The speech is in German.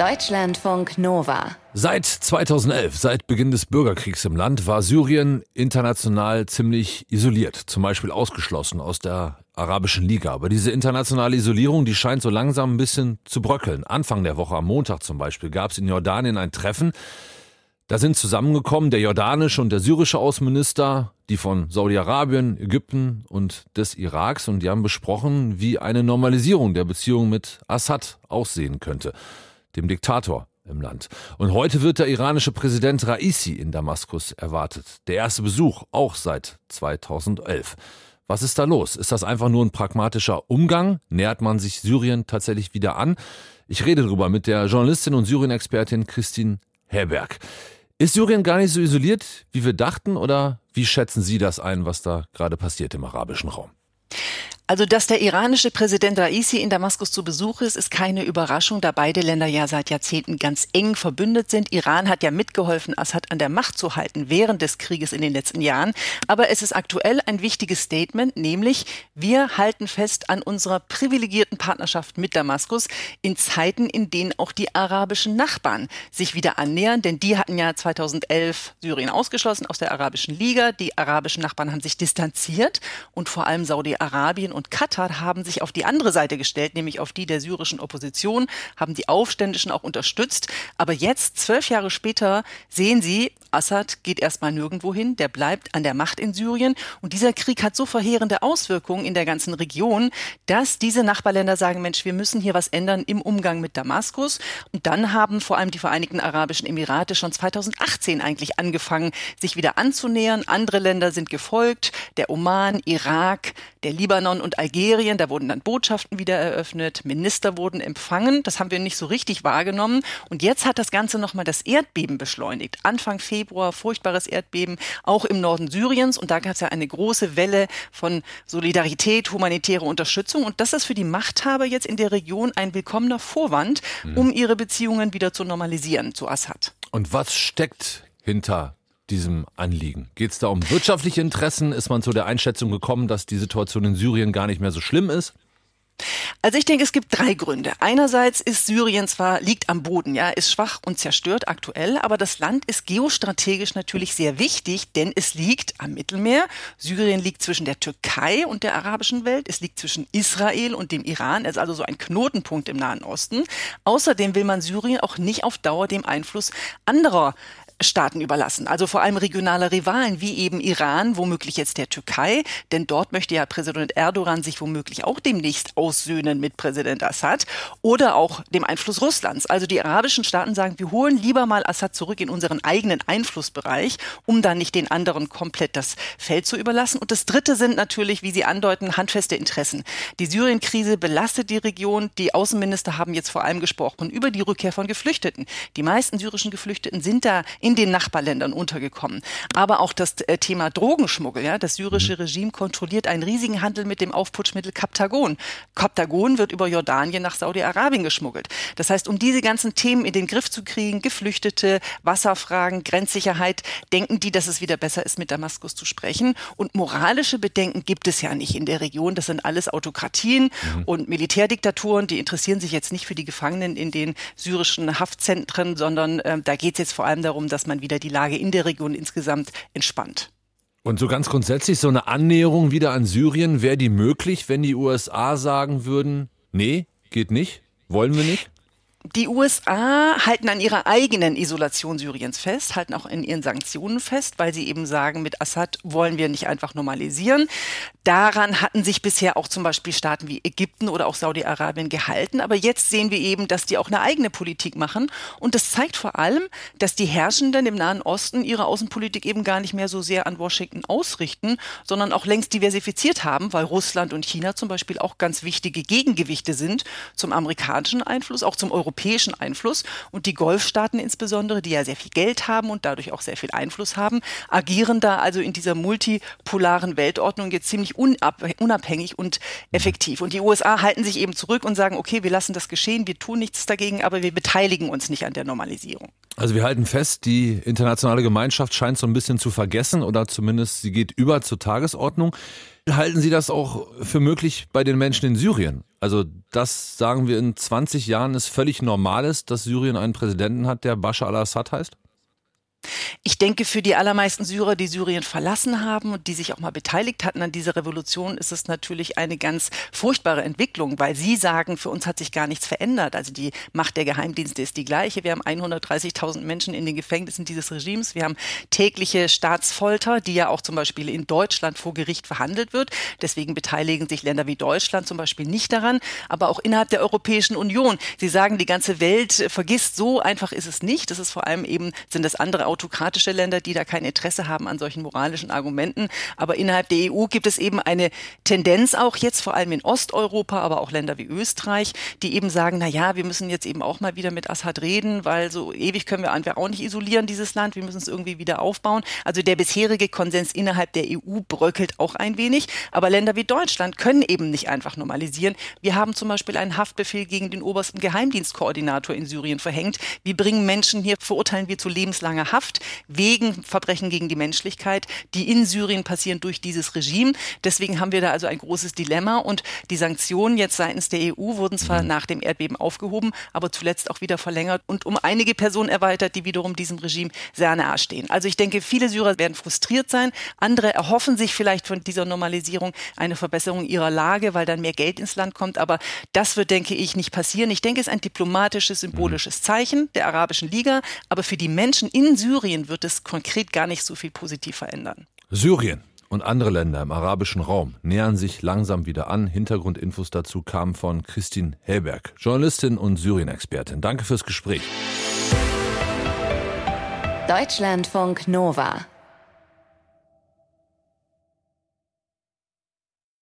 Deutschlandfunk Nova. Seit 2011, seit Beginn des Bürgerkriegs im Land, war Syrien international ziemlich isoliert. Zum Beispiel ausgeschlossen aus der Arabischen Liga. Aber diese internationale Isolierung, die scheint so langsam ein bisschen zu bröckeln. Anfang der Woche, am Montag zum Beispiel, gab es in Jordanien ein Treffen. Da sind zusammengekommen der jordanische und der syrische Außenminister, die von Saudi-Arabien, Ägypten und des Iraks. Und die haben besprochen, wie eine Normalisierung der Beziehung mit Assad aussehen könnte, dem Diktator im Land. Und heute wird der iranische Präsident Raisi in Damaskus erwartet. Der erste Besuch, auch seit 2011. Was ist da los? Ist das einfach nur ein pragmatischer Umgang? Nähert man sich Syrien tatsächlich wieder an? Ich rede darüber mit der Journalistin und Syrien-Expertin Christine Herberg. Ist Syrien gar nicht so isoliert, wie wir dachten, oder wie schätzen Sie das ein, was da gerade passiert im arabischen Raum? Also, dass der iranische Präsident Raisi in Damaskus zu Besuch ist keine Überraschung, da beide Länder ja seit Jahrzehnten ganz eng verbündet sind. Iran hat ja mitgeholfen, Assad an der Macht zu halten während des Krieges in den letzten Jahren. Aber es ist aktuell ein wichtiges Statement, nämlich wir halten fest an unserer privilegierten Partnerschaft mit Damaskus in Zeiten, in denen auch die arabischen Nachbarn sich wieder annähern. Denn die hatten ja 2011 Syrien ausgeschlossen aus der Arabischen Liga. Die arabischen Nachbarn haben sich distanziert und vor allem Saudi-Arabien und Katar haben sich auf die andere Seite gestellt, nämlich auf die der syrischen Opposition, haben die Aufständischen auch unterstützt. Aber jetzt, 12 Jahre später, sehen sie, Assad geht erstmal nirgendwo hin, der bleibt an der Macht in Syrien. Und dieser Krieg hat so verheerende Auswirkungen in der ganzen Region, dass diese Nachbarländer sagen, Mensch, wir müssen hier was ändern im Umgang mit Damaskus. Und dann haben vor allem die Vereinigten Arabischen Emirate schon 2018 eigentlich angefangen, sich wieder anzunähern. Andere Länder sind gefolgt, der Oman, Irak, der Libanon und Algerien, da wurden dann Botschaften wieder eröffnet, Minister wurden empfangen, das haben wir nicht so richtig wahrgenommen. Und jetzt hat das Ganze nochmal das Erdbeben beschleunigt. Anfang Februar, furchtbares Erdbeben, auch im Norden Syriens. Und da gab es ja eine große Welle von Solidarität, humanitäre Unterstützung. Und das ist für die Machthaber jetzt in der Region ein willkommener Vorwand, um ihre Beziehungen wieder zu normalisieren zu Assad. Und was steckt hinter diesem Anliegen? Geht es da um wirtschaftliche Interessen? Ist man zu der Einschätzung gekommen, dass die Situation in Syrien gar nicht mehr so schlimm ist? Also ich denke, es gibt 3 Gründe. Einerseits ist Syrien liegt am Boden, ja, ist schwach und zerstört aktuell, aber das Land ist geostrategisch natürlich sehr wichtig, denn es liegt am Mittelmeer. Syrien liegt zwischen der Türkei und der arabischen Welt. Es liegt zwischen Israel und dem Iran. Es ist also so ein Knotenpunkt im Nahen Osten. Außerdem will man Syrien auch nicht auf Dauer dem Einfluss anderer Staaten überlassen, also vor allem regionale Rivalen wie eben Iran, womöglich jetzt der Türkei, denn dort möchte ja Präsident Erdogan sich womöglich auch demnächst aussöhnen mit Präsident Assad oder auch dem Einfluss Russlands. Also die arabischen Staaten sagen, wir holen lieber mal Assad zurück in unseren eigenen Einflussbereich, um dann nicht den anderen komplett das Feld zu überlassen. Und das Dritte sind natürlich, wie Sie andeuten, handfeste Interessen. Die Syrien-Krise belastet die Region. Die Außenminister haben jetzt vor allem gesprochen über die Rückkehr von Geflüchteten. Die meisten syrischen Geflüchteten sind da in den Nachbarländern untergekommen. Aber auch das Thema Drogenschmuggel, ja, das syrische Regime kontrolliert einen riesigen Handel mit dem Aufputschmittel Captagon. Captagon wird über Jordanien nach Saudi-Arabien geschmuggelt. Das heißt, um diese ganzen Themen in den Griff zu kriegen, Geflüchtete, Wasserfragen, Grenzsicherheit, denken die, dass es wieder besser ist, mit Damaskus zu sprechen. Und moralische Bedenken gibt es ja nicht in der Region. Das sind alles Autokratien und Militärdiktaturen. Die interessieren sich jetzt nicht für die Gefangenen in den syrischen Haftzentren, sondern da geht es jetzt vor allem darum, dass man wieder die Lage in der Region insgesamt entspannt. Und so ganz grundsätzlich, so eine Annäherung wieder an Syrien, wäre die möglich, wenn die USA sagen würden, nee, geht nicht, wollen wir nicht? Die USA halten an ihrer eigenen Isolation Syriens fest, halten auch in ihren Sanktionen fest, weil sie eben sagen, mit Assad wollen wir nicht einfach normalisieren. Daran hatten sich bisher auch zum Beispiel Staaten wie Ägypten oder auch Saudi-Arabien gehalten. Aber jetzt sehen wir eben, dass die auch eine eigene Politik machen. Und das zeigt vor allem, dass die Herrschenden im Nahen Osten ihre Außenpolitik eben gar nicht mehr so sehr an Washington ausrichten, sondern auch längst diversifiziert haben, weil Russland und China zum Beispiel auch ganz wichtige Gegengewichte sind zum amerikanischen Einfluss, auch zum europäischen Einfluss. Und die Golfstaaten insbesondere, die ja sehr viel Geld haben und dadurch auch sehr viel Einfluss haben, agieren da also in dieser multipolaren Weltordnung jetzt ziemlich unabhängig und effektiv. Und die USA halten sich eben zurück und sagen, okay, wir lassen das geschehen, wir tun nichts dagegen, aber wir beteiligen uns nicht an der Normalisierung. Also wir halten fest, die internationale Gemeinschaft scheint so ein bisschen zu vergessen oder zumindest sie geht über zur Tagesordnung. Halten Sie das auch für möglich bei den Menschen in Syrien? Also, dass, sagen wir, in 20 Jahren es völlig normal ist, dass Syrien einen Präsidenten hat, der Bashar al-Assad heißt? Ich denke, für die allermeisten Syrer, die Syrien verlassen haben und die sich auch mal beteiligt hatten an dieser Revolution, ist es natürlich eine ganz furchtbare Entwicklung, weil sie sagen, für uns hat sich gar nichts verändert. Also die Macht der Geheimdienste ist die gleiche. Wir haben 130.000 Menschen in den Gefängnissen dieses Regimes. Wir haben tägliche Staatsfolter, die ja auch zum Beispiel in Deutschland vor Gericht verhandelt wird. Deswegen beteiligen sich Länder wie Deutschland zum Beispiel nicht daran, aber auch innerhalb der Europäischen Union. Sie sagen, die ganze Welt vergisst, so einfach ist es nicht. Das ist vor allem eben, sind das andere autokratische Länder, die da kein Interesse haben an solchen moralischen Argumenten. Aber innerhalb der EU gibt es eben eine Tendenz auch jetzt, vor allem in Osteuropa, aber auch Länder wie Österreich, die eben sagen, na ja, wir müssen jetzt eben auch mal wieder mit Assad reden, weil so ewig können wir einfach auch nicht isolieren, dieses Land. Wir müssen es irgendwie wieder aufbauen. Also der bisherige Konsens innerhalb der EU bröckelt auch ein wenig. Aber Länder wie Deutschland können eben nicht einfach normalisieren. Wir haben zum Beispiel einen Haftbefehl gegen den obersten Geheimdienstkoordinator in Syrien verhängt. Wir bringen Menschen hier, verurteilen wir zu lebenslanger Haft wegen Verbrechen gegen die Menschlichkeit, die in Syrien passieren durch dieses Regime. Deswegen haben wir da also ein großes Dilemma und die Sanktionen jetzt seitens der EU wurden zwar nach dem Erdbeben aufgehoben, aber zuletzt auch wieder verlängert und um einige Personen erweitert, die wiederum diesem Regime sehr nahe stehen. Also ich denke, viele Syrer werden frustriert sein. Andere erhoffen sich vielleicht von dieser Normalisierung eine Verbesserung ihrer Lage, weil dann mehr Geld ins Land kommt. Aber das wird, denke ich, nicht passieren. Ich denke, es ist ein diplomatisches, symbolisches Zeichen der Arabischen Liga. Aber für die Menschen in Syrien wird es konkret gar nicht so viel positiv verändern. Syrien und andere Länder im arabischen Raum nähern sich langsam wieder an. Hintergrundinfos dazu kamen von Christine Hellberg, Journalistin und Syrien-Expertin. Danke fürs Gespräch. Deutschlandfunk Nova